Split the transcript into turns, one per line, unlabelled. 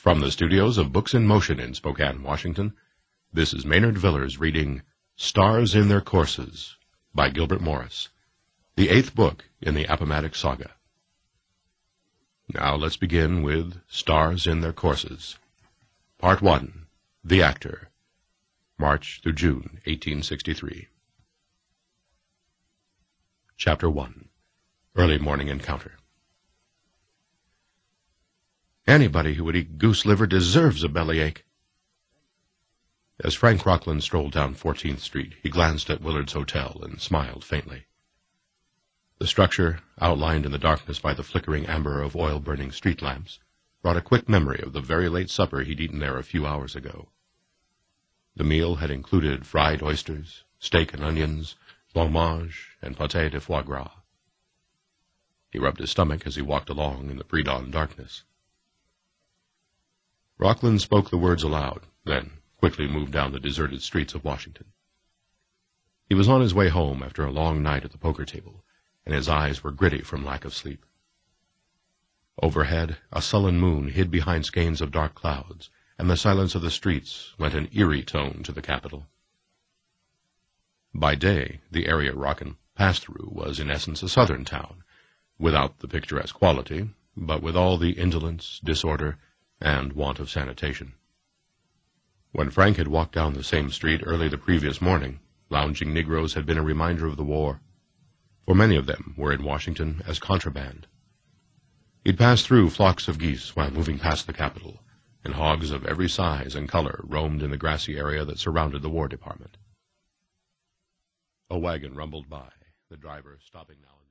From the studios of Books in Motion in Spokane, Washington, this is Maynard Villers reading Stars in Their Courses by Gilbert Morris, the 8th book in the Appomattox Saga. Now let's begin with Stars in Their Courses. Part 1, The Actor, March through June, 1863. Chapter 1, Early Morning Encounter. Anybody who would eat goose liver deserves a bellyache. As Frank Rockland strolled down 14th Street, he glanced at Willard's Hotel and smiled faintly. The structure, outlined in the darkness by the flickering amber of oil-burning street lamps, brought a quick memory of the very late supper he'd eaten there a few hours ago. The meal had included fried oysters, steak and onions, blancmange, and pâté de foie gras. He rubbed his stomach as he walked along in the pre-dawn darkness. Rockland spoke the words aloud, then quickly moved down the deserted streets of Washington. He was on his way home after a long night at the poker table, and his eyes were gritty from lack of sleep. Overhead, a sullen moon hid behind skeins of dark clouds, and the silence of the streets lent an eerie tone to the capital. By day, the area Rockland passed through was in essence a southern town, without the picturesque quality, but with all the indolence, disorder, and want of sanitation. When Frank had walked down the same street early the previous morning, lounging Negroes had been a reminder of the war, for many of them were in Washington as contraband. He'd passed through flocks of geese while moving past the Capitol, and hogs of every size and color roamed in the grassy area that surrounded the War Department. A wagon rumbled by, the driver stopping now and